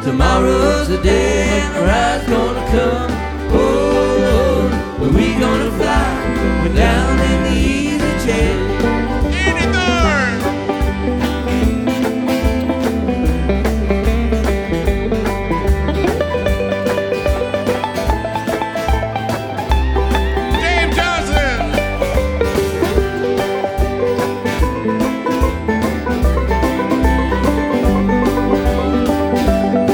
Tomorrow's the day and the ride's gonna come. Oh Lord, we gonna fly. We're down